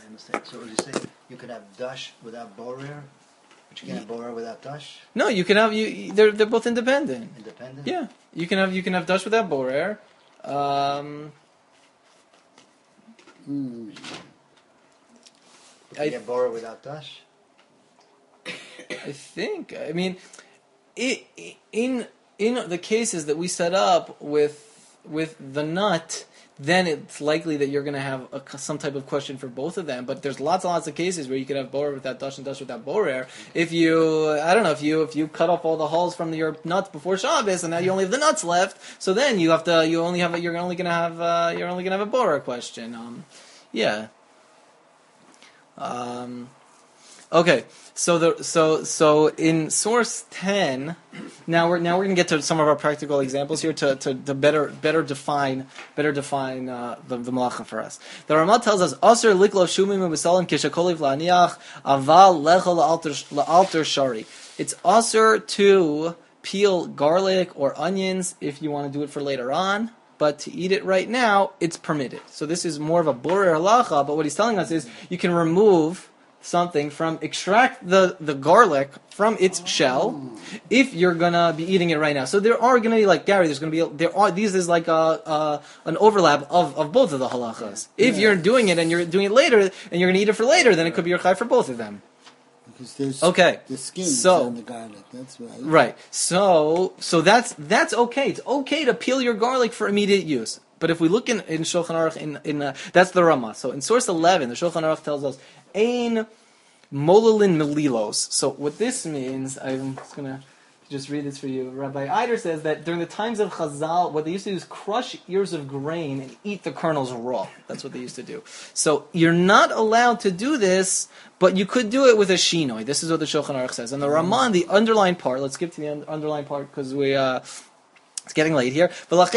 I understand. So, as you say, you could have dash without borer, but you can't have borer without dash. No, you can have They're both independent. Independent. Yeah, you can have dash without borer. You get borer without dash. I think. I mean, in the cases that we set up with the nut, then it's likely that you're going to have some type of question for both of them. But there's lots and lots of cases where you could have borer without dash and dash without borer. If you, I don't know, if you cut off all the hulls from your nuts before Shabbos, and now you only have the nuts left, so then you're only going to have a borer question. Yeah. Okay, so in source 10, now we're going to get to some of our practical examples here to better define the malacha for us. The Ramah tells us Aser liklo shumim u'misalim kishakoliv la'aniach aval lechol la'alter shari. It's aser to peel garlic or onions if you want to do it for later on. But to eat it right now, it's permitted. So this is more of a borer halacha, but what he's telling us is you can remove something extract the garlic from its shell if you're gonna be eating it right now. So there are gonna be, like Gary, these is like an overlap of both of the halachas. If you're doing it and you're doing it later and you're gonna eat it for later, then it could be your chai for both of them. Because there's the skin on the garlic. That's right. Right. So that's okay. It's okay to peel your garlic for immediate use. But if we look in Shulchan Aruch, in that's the Ramah. So in source 11, the Shulchan Aruch tells us ein mololin melilos. So what this means, I'm just gonna just read this for you. Rabbi Eider says that during the times of Chazal, what they used to do is crush ears of grain and eat the kernels raw. That's what they used to do. So you're not allowed to do this, but you could do it with a shinoi. This is what the Shulchan Aruch says. And the Ramah, the underlined part, let's skip to the underlined part because it's getting late here.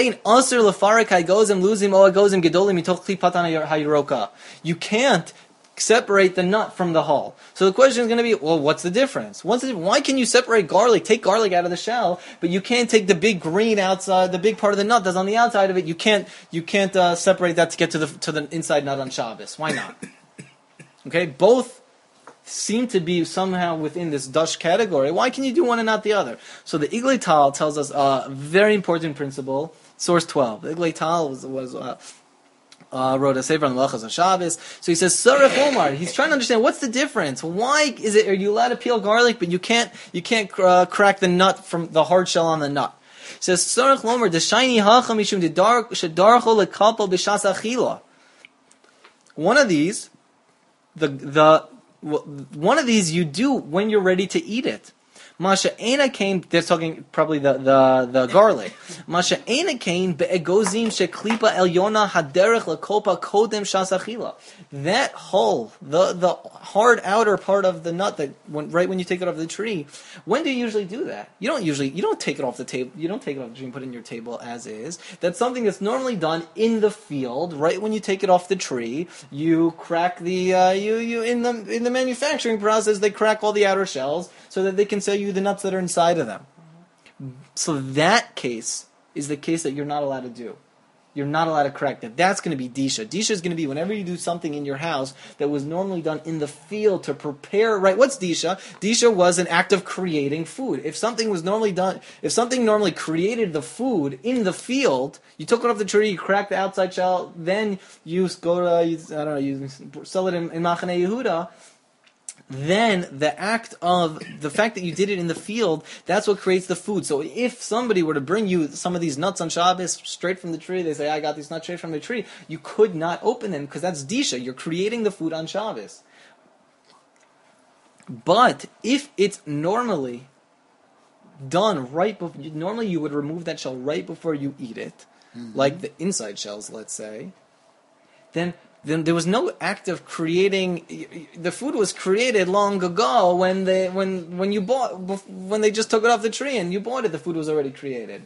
You can't separate the nut from the hull. So the question is going to be, well, what's the difference? Why can you separate garlic, take garlic out of the shell, but you can't take the big green outside, the big part of the nut that's on the outside of it, you can't separate that to get to the inside nut on Shabbos. Why not? Okay, both seem to be somehow within this Dush category. Why can you do one and not the other? So the Iglei Tal tells us a very important principle, source 12. The Iglei Tal wrote a sefer on the Melachos on Shabbos. So he says, Sarech Omar. He's trying to understand what's the difference. Why are you allowed to peel garlic, but you can't crack the nut from the hard shell on the nut? He says, Sarech Omar, the shiny hacham mishum shedarcho lekalpo b'shas achila. One of these, one of these you do when you're ready to eat it. Masha Ena came, they're talking probably the garlic. Masha Ena came be'egozim sheklipa elyona haderech lekopa kodem shasachila. That hull, the hard outer part of the nut that right when you take it off the tree, when do you usually do that? You don't take it off the table, you don't take it off the tree and put it in your table as is. That's something that's normally done in the field, right when you take it off the tree, you crack the, in the manufacturing process, they crack all the outer shells so that they can sell you the nuts that are inside of them. So that case is the case that you're not allowed to do. You're not allowed to crack that. That's going to be disha. Disha is going to be whenever you do something in your house that was normally done in the field to prepare, right? What's disha? Disha was an act of creating food. If something normally created the food in the field, you took it off the tree, you cracked the outside shell, then you go to, you sell it in Machane Yehuda, then the act of the fact that you did it in the field, that's what creates the food. So if somebody were to bring you some of these nuts on Shabbos straight from the tree, they say, I got these nuts straight from the tree, you could not open them because that's disha. You're creating the food on Shabbos. But if it's normally done right before, normally you would remove that shell right before you eat it, like the inside shells, let's say, then there was no act of creating. The food was created long ago when they just took it off the tree and you bought it. The food was already created,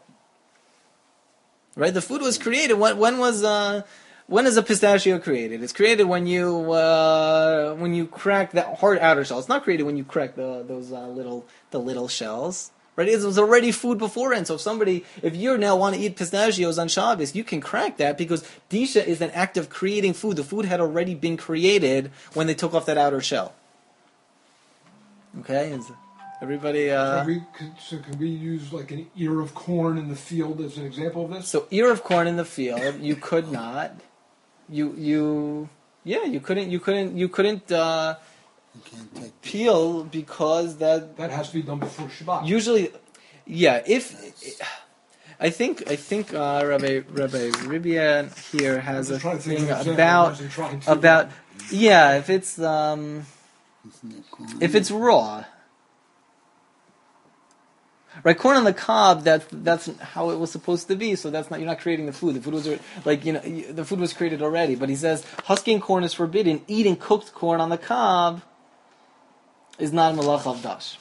right? The food was created. When is a pistachio created? It's created when you crack that hard outer shell. It's not created when you crack those little shells. Right? It was already food beforehand. So if you now want to eat pistachios on Shabbos, you can crack that because disha is an act of creating food. The food had already been created when they took off that outer shell. Okay? Is everybody... So can we use like an ear of corn in the field as an example of this? So ear of corn in the field, you could not. You couldn't peel because that has to be done before Shabbat. Usually, yeah. I think Rabbi Ribian here has a thing about if it's raw. Right, corn on the cob. That's how it was supposed to be. So you're not creating the food. The food was the food was created already. But he says husking corn is forbidden. Eating cooked corn on the cob is not malach of dash.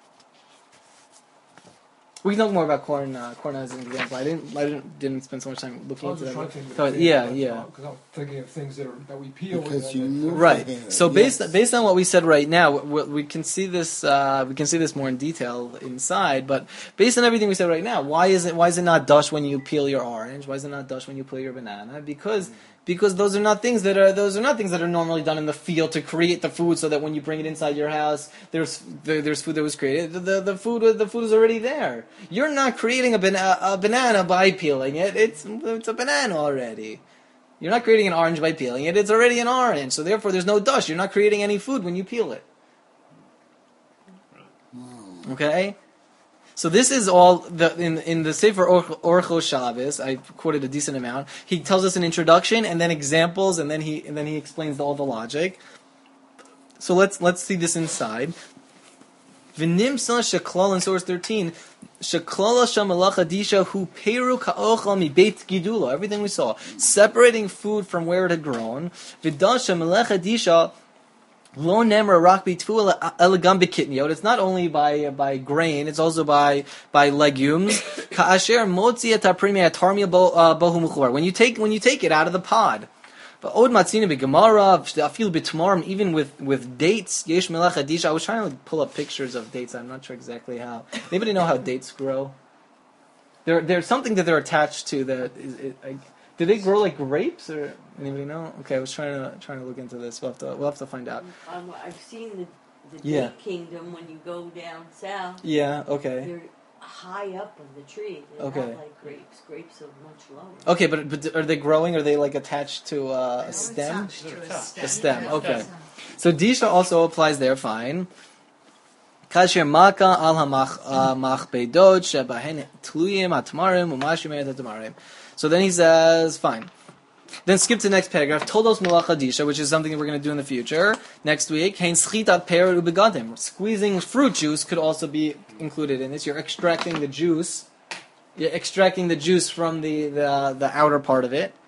We can talk more about corn. Corn as an example. I didn't spend so much time looking into that. Because I was thinking of things that we peel. Right. So based on what we said right now, we can see this. We can see this more in detail inside. But based on everything we said right now, why is it not dash when you peel your orange? Why is it not dash when you peel your banana? Because those are not things that are normally done in the field to create the food, so that when you bring it inside your house, there's food that was created. The food is already there. You're not creating a banana by peeling it. It's a banana already. You're not creating an orange by peeling it. It's already an orange. So therefore, there's no dash. You're not creating any food when you peel it. Okay. So this is all in the Sefer Orchos Shabbos. I quoted a decent amount. He tells us an introduction and then examples, and then he explains all the logic. So let's see this inside. V'nimsa sheklal in source 13. Sheklala shamalacha disha hu peru ka'ochal mi beit gidula. Everything we saw, separating food from where it had grown. V'dash shamalacha disha. Lo nemra rak bitfu elegam bekitniot. It's not only by grain; it's also by legumes. Ka'asher motzi et ha'primi atarmia bohu mechor. When you take it out of the pod. But od matzina begemara afil bitmarim, even with dates. Yesh melacha disha. I was trying to pull up pictures of dates. I'm not sure exactly how. Anybody know how dates grow? There's something that they're attached to that is. Do they grow like grapes, or anybody know? Okay, I was trying to look into this. We'll have to find out. I've seen the date kingdom when you go down south. Yeah. Okay. They're high up on the tree. They're not like grapes. Grapes are much lower. Okay, but are they growing? Are they like attached to a stem? A stem. Okay. So disha also applies there. Fine. Kasher maka al hamachbedot shebahen tluyim atmarim umashim atmarim. So then he says, fine. Then skip to the next paragraph. Todos melacha disha, which is something that we're going to do in the future next week. Hein schitat per ubegadim. Squeezing fruit juice could also be included in this. You're extracting the juice. From the outer part of it.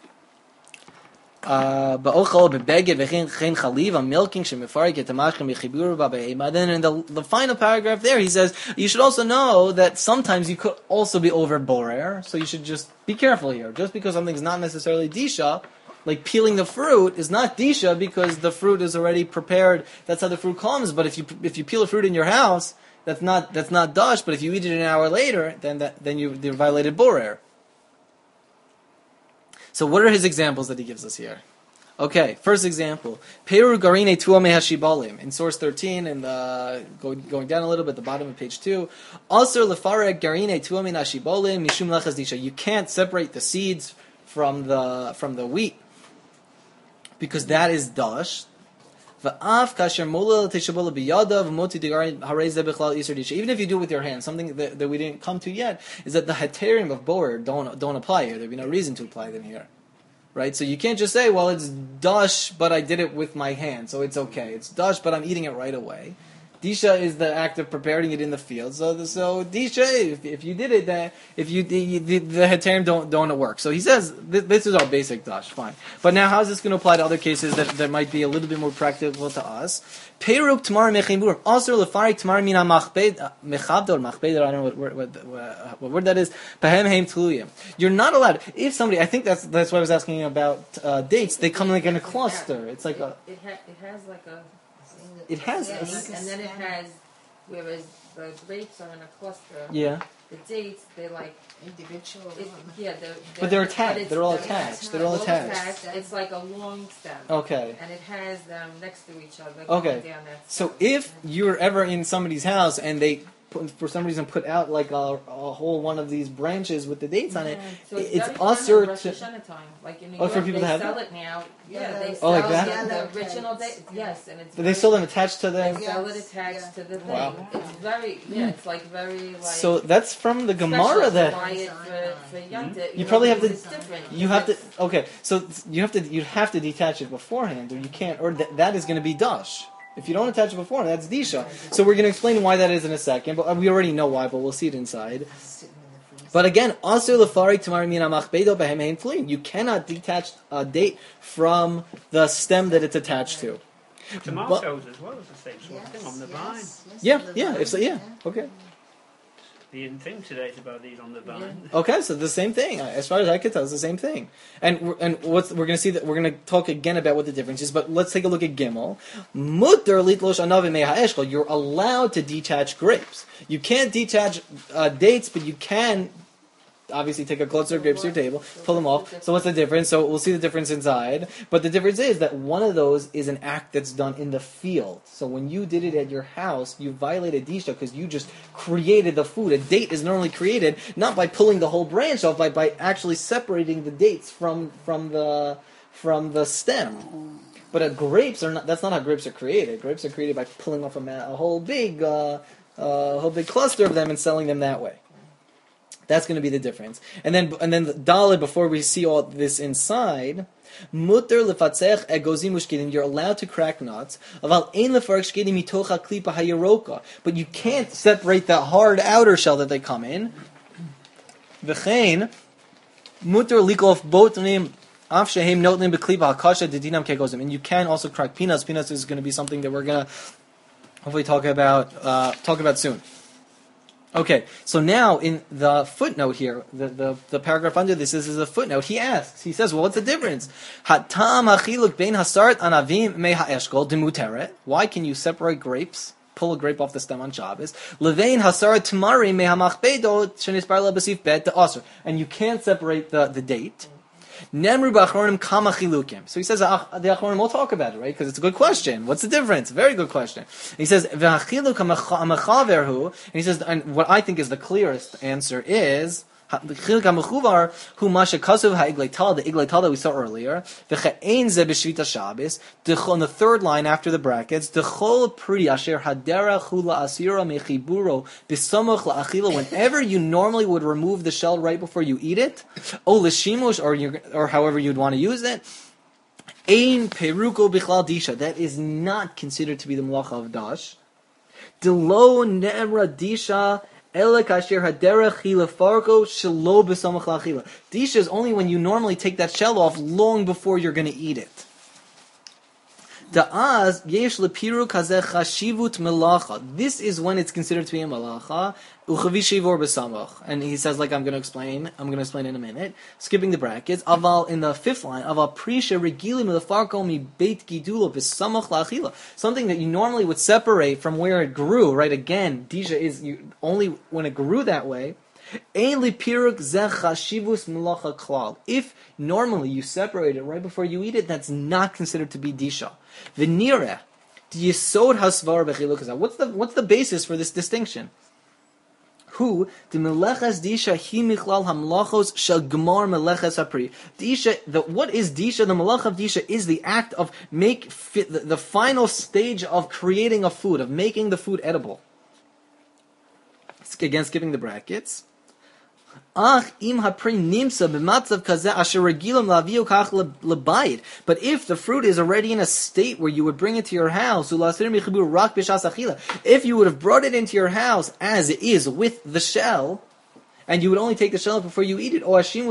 Ba'ochal bebeged v'chein chaliv milking shemifarik etamachim b'chibur b'be'ema. Then in the final paragraph there, he says you should also know that sometimes you could also be over borer, so you should just be careful here. Just because something's not necessarily disha, like peeling the fruit is not disha because the fruit is already prepared. That's how the fruit comes. But if you peel a fruit in your house, that's not dash. But if you eat it an hour later, then you violated borer. So what are his examples that he gives us here? Okay, first example. Peru garine tuame hashibalim. In source 13, and going down a little bit, the bottom of page 2. Also, lefarek garine tuame hashibalim mishum lechas disha. You can't separate the seeds from the wheat, because that is dash. Even if you do it with your hand, something that we didn't come to yet is that the heterim of borer don't apply here. There'd be no reason to apply them here, right? So you can't just say, well, it's dash, but I did it with my hand, so it's okay. It's dash, but I'm eating it right away. Disha is the act of preparing it in the field. So disha, if you did it, the heterim don't work. So he says this is our basic dash, fine. But now, how is this going to apply to other cases that might be a little bit more practical to us? Peruk tamar mechimur, also lefarik tamar mina mechabd or machbed. I don't know what word that is. Pahem heim tluyim. You're not allowed. If somebody, I think that's why I was asking about dates. They come like in a cluster. It's like it has like a. It has, and then it has Whereas the grapes are in a cluster. Yeah. The dates, they're like individual. But they're attached. They're all attached. They're all attached. It's like a long stem. Okay. And it has them next to each other. Okay. Down that So if you're ever in somebody's house and they, for some reason, put out like a whole one of these branches with the dates on it, so it's very usher common in to. Rosh Hashanah time. Like in New Oh, York, for people they to have sell it? it now. Yeah, they oh, sell like that? the original date. Yes, and it's. But they sell them attached to They the. sell it attached to the thing. Wow. It's very, it's like very like. So that's from the Gemara special. that. Buy it for Yontif, You probably have to. It's different. You have to. Okay, so you have to detach it beforehand, or you can't, or that is going to be dash. If you don't attach it beforehand, that's disha. So we're going to explain why that is in a second, but we already know why, but we'll see it inside. But again, also you cannot detach a date from the stem that it's attached to. Tomatoes as well is the same sort of thing on the vine. Okay. The thing today is about these on the vine. Okay, so the same thing. As far as I can tell, it's the same thing. And we're going to see that we're going to talk again about what the difference is. But let's take a look at Gimel. Mutter litlosh anavim me'ha'eshkol. You're allowed to detach grapes. You can't detach dates, but you can. Obviously, take a cluster of grapes to your table, pull them off. So what's the difference? So we'll see the difference inside. But the difference is that one of those is an act that's done in the field. So when you did it at your house, you violated disha because you just created the food. A date is normally created not by pulling the whole branch off, by actually separating the dates from the stem. But grapes are not. That's not how grapes are created. Grapes are created by pulling off a whole big cluster of them and selling them that way. That's going to be the difference. And then the Dalet, before we see all this inside, mutter lefatzech egozim ushkedim. You're allowed to crack nuts. Aval ein lefarek shkedim mitocha klipa hayeroka. But you can't separate the hard outer shell that they come in. V'chein mutter likof botnim af shehem notlim beklipa hakasha dedinam kegozim. And you can also crack peanuts. Peanuts is going to be something that we're going to hopefully talk about soon. Okay, so now in the footnote here, the paragraph under this is a footnote. He says, well, what's the difference? Hatam hachiluk bein hasart anavim me ha'eshkol demuteret. Why can you separate grapes? Pull a grape off the stem on Shabbos. Levein hasarat tamari me hamachbedo shenispar lebasif bet de'aser. And you can't separate the date. Nemru b'achronim kama chilukim. So he says the achronim will talk about it, right? Because it's a good question. What's the difference? Very good question. And he says v'achiluk hamachaverhu, and he says, and what I think is the clearest answer is chiluk hamachuvar hu masha kasuv ha'igleital, the igleital that we saw earlier. V'che'ein ze b'shvita Shabbos. On the third line after the brackets, dechol pri asher hadera chula asira mechiburo b'samoch la'achila. Whenever you normally would remove the shell right before you eat it, o l'shimush, or however you'd want to use it, ein peruko bichlal disha. That is not considered to be the malacha of dash. Delo nemra disha. Disha is only when you normally take that shell off long before you're going to eat it. This is when it's considered to be a malacha. And he says, like I'm going to explain in a minute. Skipping the brackets. Aval in the fifth line. Aval prisha regilim lefarko mi beit gidulo b'samach la'achila. Something that you normally would separate from where it grew. Right? Again, disha is only when it grew that way. If normally you separate it right before you eat it, that's not considered to be disha. V'nireh yesod hasvar b'chiluk. What's the basis for this distinction? Who the meleches disha hi michlal hamlachos shel gemar meleches hapri. Disha, what is disha? The malach of disha is the act of the final stage of creating a food, of making the food edible. Again, skipping the brackets. But if the fruit is already in a state where you would bring it to your house, if you would have brought it into your house as it is with the shell, and you would only take the shell before you eat it,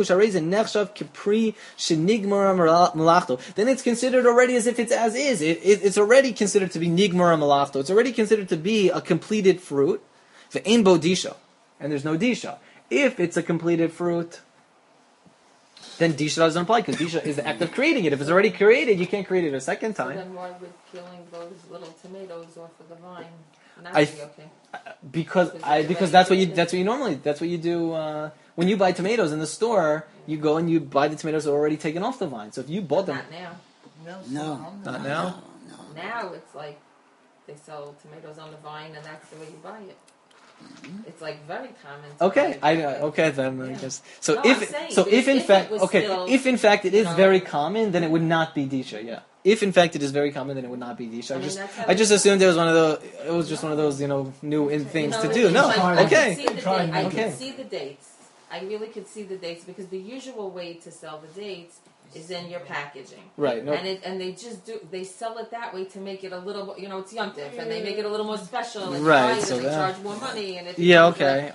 then it's considered already as if it's as is. It's already considered to be nigmar malachto. It's already considered to be a completed fruit. Ve'ein bo disha, and there's no disha. If it's a completed fruit, then disha doesn't apply, because disha is the act of creating it. If it's already created, you can't create it a second time. So then why would peeling those little tomatoes off of the vine? Not I to be okay. because that's what you normally do when you buy tomatoes in the store. You go and you buy the tomatoes that are already taken off the vine. So if you bought them, Not now. No. not now. Now it's like they sell tomatoes on the vine, and that's the way you buy it. It's like very common. Okay, then I guess. So No, if I'm saying, if in if fact it was still, if in fact it is you know, very common, then it would not be disha. Yeah. If in fact it is very common, then it would not be disha. I just assumed it was just one of those new things to do. No, okay. I could see the dates. I really could see the dates because the usual way to sell the dates is in your packaging. Right. No. And they sell it that way to make it a little, it's Yom Tif, and they make it a little more special, and right, so they charge more money, and okay.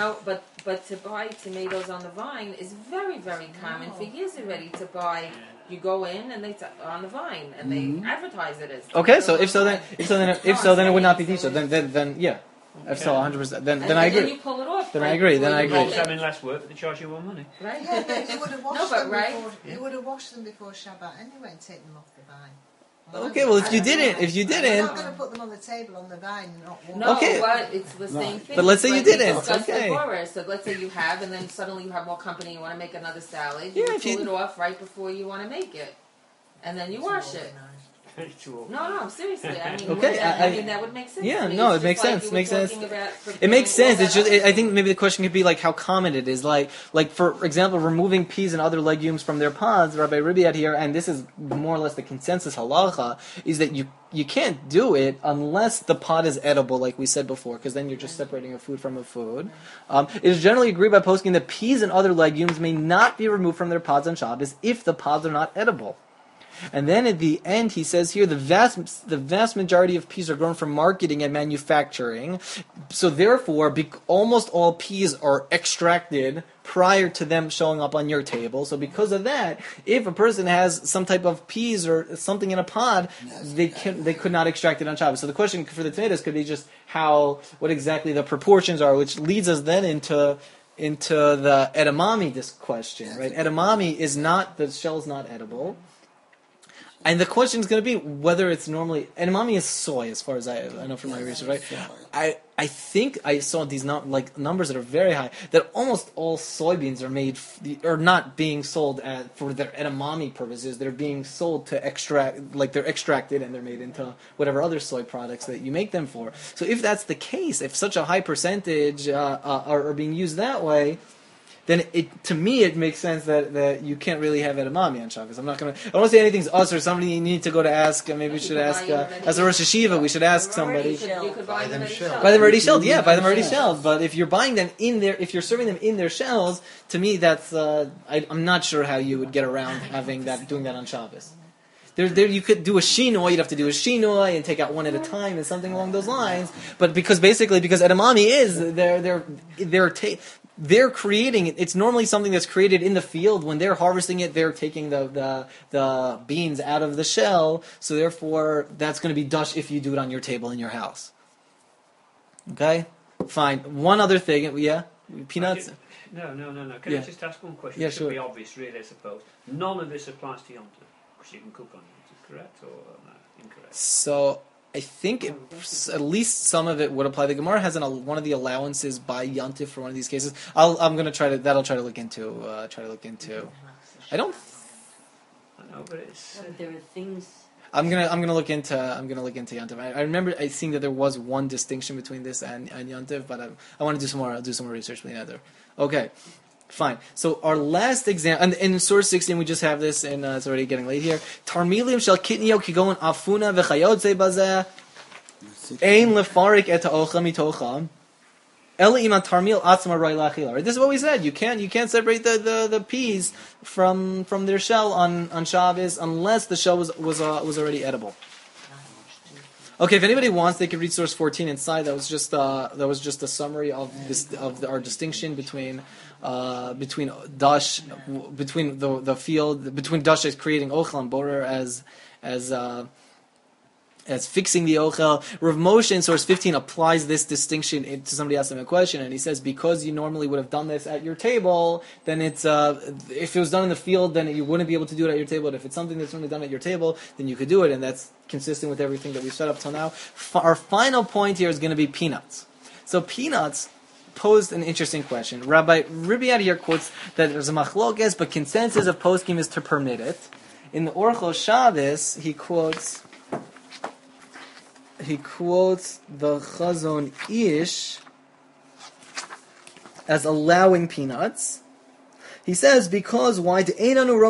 But to buy tomatoes on the vine is very, very common for years already. To buy, you go in and on the vine, and they advertise it as okay. So if so, then it would not be disha. Then yeah. If so, 100%. Then I agree. Then you pull it off. Then I agree. It's having less work, but they charge you more money. Right? Yeah, but you would have washed them right? before. You would have washed them before Shabbat anyway and taken them off the vine. Okay, well, if you didn't, I'm not going to put them on the table on the vine and not wash. No, okay. but it's the same thing. But let's say you didn't. Okay. Okay. So let's say you have, and then suddenly you have more company. You want to make another salad. Yeah, You pull it off right before you want to make it, and then you wash it. No, seriously. I mean, okay, that would make sense. Yeah, to me. no, It's it makes just sense. like Makes sense. about It makes sense. It's just. that I think maybe the question could be like how common it is. Like for example, removing peas and other legumes from their pods. Rabbi Ribi had here, and this is more or less the consensus halacha, is that you can't do it unless the pod is edible, like we said before, because then you're just separating a food from a food. It is generally agreed by poskim that peas and other legumes may not be removed from their pods on Shabbos if the pods are not edible. And then at the end, he says here, the vast majority of peas are grown for marketing and manufacturing. So therefore, almost all peas are extracted prior to them showing up on your table. So because of that, if a person has some type of peas or something in a pod, they could not extract it on Shabbos. So the question for the tomatoes could be just what exactly the proportions are, which leads us then into the edamame question, right? Edamame the shell is not edible. And the question is going to be whether it's normally edamame is soy, as far as I know from my research, right? I think I saw these numbers that are very high, that almost all soybeans are not being sold for their edamame purposes. They're being sold to extract, like they're extracted and they're made into whatever other soy products that you make them for. So if that's the case, if such a high percentage are being used that way, then to me it makes sense that you can't really have edamame on Shabbos. I don't want to say anything's us or somebody you need to go to ask. Maybe we should ask as a Rosh Hashiva. We should ask somebody. You could buy them shelled. Buy them already shelled. Yeah, buy them already shelled. But if you're buying them if you're serving them in their shells, to me that's I'm not sure how you would get around doing that on Shabbos. There, you could do a shinoi. You'd have to do a shinoi and take out one at a time and something along those lines. But because edamame is they're creating it. It's normally something that's created in the field. When they're harvesting it, they're taking the beans out of the shell. So therefore, that's going to be dush if you do it on your table in your house. Okay, fine. One other thing, peanuts. No. Can I just ask one question? Yeah, it should sure. be obvious, really, I suppose. None of this applies to Yom Tov, because you can cook on Yom Tov, correct or incorrect? So I think at least some of it would apply. The Gemara has one of the allowances by Yom Tov for one of these cases. I'll try to look into. I don't. I know, but it's. There are things. I'm gonna look into Yom Tov. I remember seeing that there was one distinction between this and Yom Tov, but I want to do some more. I'll do some more research between other. Okay. Fine. So our last example, and in source 16 we just have this, and it's already getting late here. Tarmilim shel kitnio kigon afuna v'chayotze bazeh ein lefarik et ha'ocha mitocha ela iman tarmil atzma roi lachila. Right? This is what we said. You can't separate the peas from their shell on Shabbos unless the shell was already edible. Okay, if anybody wants, they could read source 14 inside. That was just a summary of our distinction between dash, between the field, between dash as creating ochel and borer as as fixing the ochel. Rav Moshe in source 15 applies this distinction to somebody asking him a question, and he says because you normally would have done this at your table, then it's if it was done in the field, then you wouldn't be able to do it at your table. But if it's something that's normally done at your table, then you could do it, and that's consistent with everything that we've said up till now. Our final point here is going to be peanuts. So peanuts posed an interesting question. Rabbi Ribiad here quotes that there's a machlokes, but consensus of poskim is to permit it. In the Orchos Shabbos, he quotes the Chazon Ish as allowing peanuts. He says, because why? Because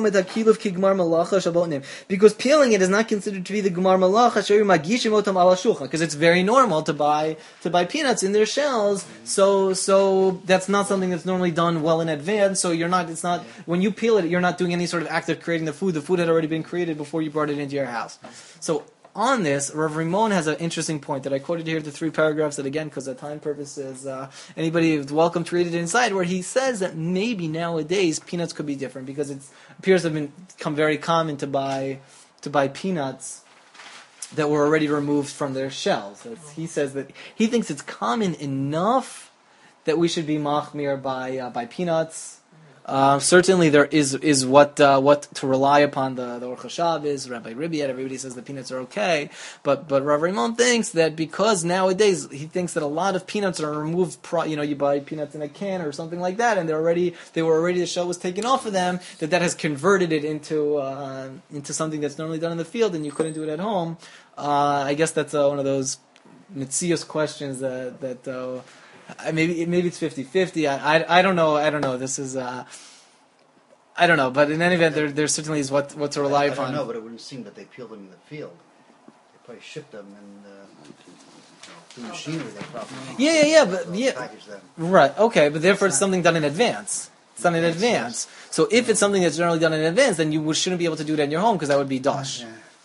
peeling it is not considered to be the Gemar Malacha, because it's very normal to buy peanuts in their shells. So that's not something that's normally done well in advance. So it's not when you peel it, you're not doing any sort of act of creating the food. The food had already been created before you brought it into your house. So on this, Rav Rimon has an interesting point that I quoted here, the 3 paragraphs, that again, because of time purposes, anybody is welcome to read it inside, where he says that maybe nowadays peanuts could be different, because it appears to have become very common to buy peanuts that were already removed from their shells. He says that he thinks it's common enough that we should be machmir by peanuts. Certainly there is what to rely upon the Orchos Shabbos, Rabbi Ribiad, everybody says the peanuts are okay, but Rav Rimon thinks that because nowadays he thinks that a lot of peanuts are removed, you buy peanuts in a can or something like that, and the shell was taken off of them, that has converted it into something that's normally done in the field, and you couldn't do it at home. I guess that's one of those mitzios questions that maybe it's 50-50. I don't know. This is I don't know. But in any event, there certainly is what to rely upon. I don't know, but it wouldn't seem that they peeled them in the field. They probably shipped them and through machinery. They probably packaged them. Right. Okay, but therefore it's something done in advance. It's done in advance. So if it's something that's generally done in advance, then you shouldn't be able to do it in your home because that would be dosh.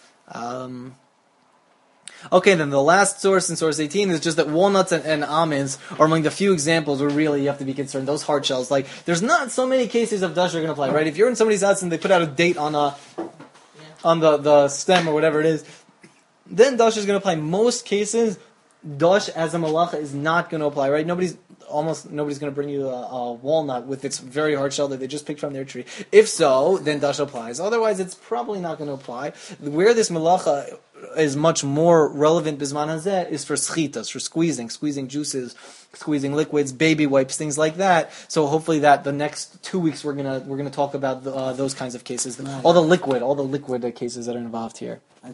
Okay, then the last source in source 18 is just that walnuts and almonds are among the few examples where really you have to be concerned. Those hard shells, there's not so many cases of dash are going to apply, right? If you're in somebody's house and they put out a date on the stem or whatever it is, then dash is going to apply. Most cases, dash as a malacha is not going to apply, right? Nobody's going to bring you a walnut with its very hard shell that they just picked from their tree. If so, then dash applies. Otherwise, it's probably not going to apply. Where this malacha is much more relevant bisman hazeh is for schitas, for squeezing juices, squeezing liquids, baby wipes, things like that. So hopefully that the next 2 weeks we're gonna talk about those kinds of cases, all the liquid cases that are involved here.